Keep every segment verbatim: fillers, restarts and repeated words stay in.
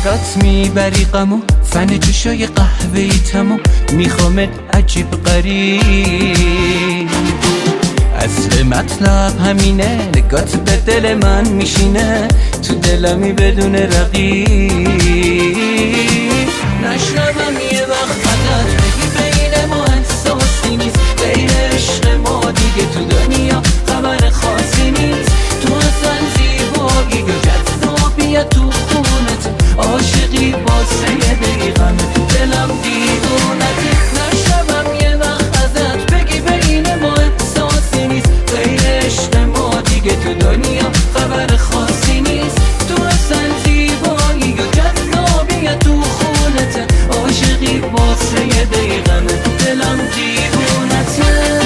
برات میبری غمو، فن جوشای قهوه‌ای تموم، میخوامت عجیب غریب. اصل مطلب همینه، نگات به دل من میشینه، تو دلمی بدون رقیب. نشنوم یه وقت فقط بگی بین ما احساسی نیست، غیر عشق ما دیگه تو دنیا خبر خاصی نیست. تو اصلا زیبایی و جذابیت تو خونت، عاشقی واسه یه دقیقم دلم دیوونته. نشنوم یه وقت ازت بگی بین ما احساسی نیست، غیر عشق ما دیگه تو دنیا خبر خاصی نیست. تو اصلا زیبایی و جذابیت تو خونت، عاشقی واسه یه دقیقم دلم دیوونته.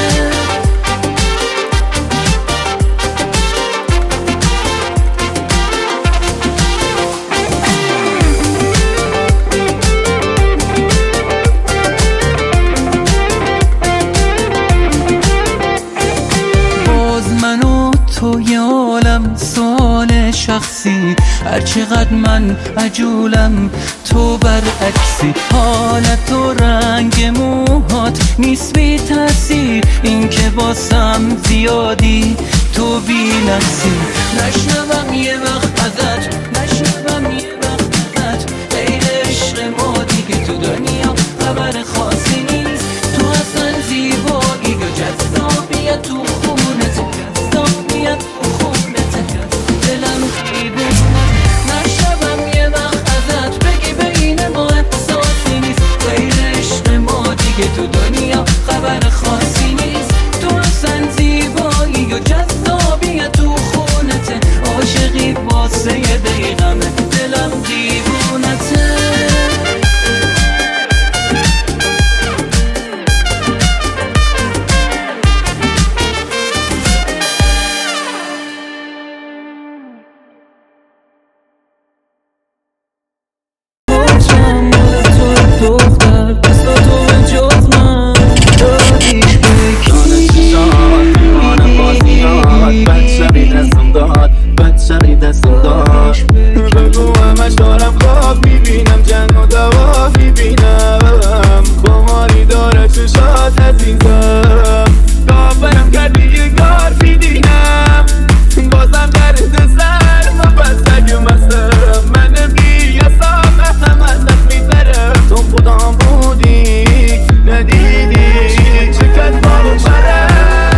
تو یه عالم سوال شخصی، هرچقدر من عجولم تو برعکسی. حالت و رنگ موهات نیست بی تاثیر، این که واسم زیادی تو بی نفسی. نشنوم یه وقت ازت، نشنوم یه وقت ازت، غیر عشق ما دیگه تو دنیا خبر خاصی نیست. تو اصلا زیبایی و جذابیت تو خونت، جذابیت تو خونت، دلم دیوونه. نشنوم یه وقت ازت بگی بین ما احساسی نیست، غیر عشق ما دیگه تو دنیا خبر خاصی نیست. تو اصلا زیبایی و جذابیت تو خونت، عاشقی واسه یه دقیقم دلم دیوونته. بگو همش دارم خواب میبینم، جنگ و دوا میبینم، بامانی داره چشات عزیزم. کافرم کردی یه کار میدینم، بازم درد سر ما بستگ مستم. من بیاسام هم ازت میترم، تو خودم بودی ندیدی چکت بارو برم.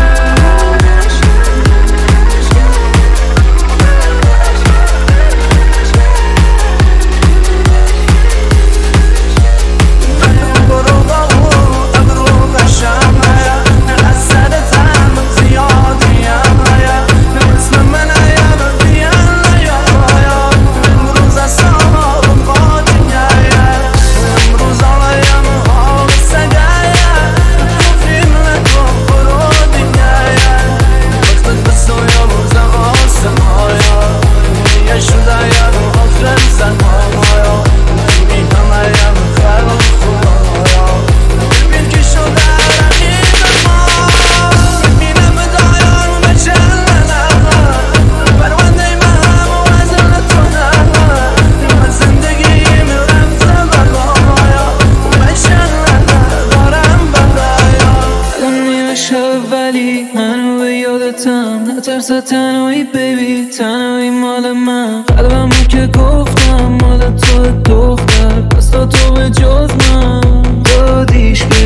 نترسه تنهایی بیبی، تنهایی مال من، قلبمو که گفتم مال تو دختر، پس تا تو به جز من دادیش.